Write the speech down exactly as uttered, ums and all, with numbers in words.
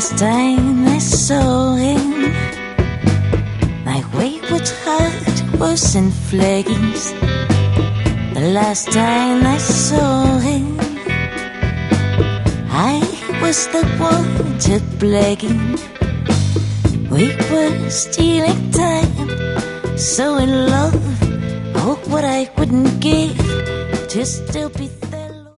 last time I saw him, my wayward heart was in flames. The last time I saw him, I was the one to blame. We were stealing time, so in love. Oh, what I wouldn't give to still be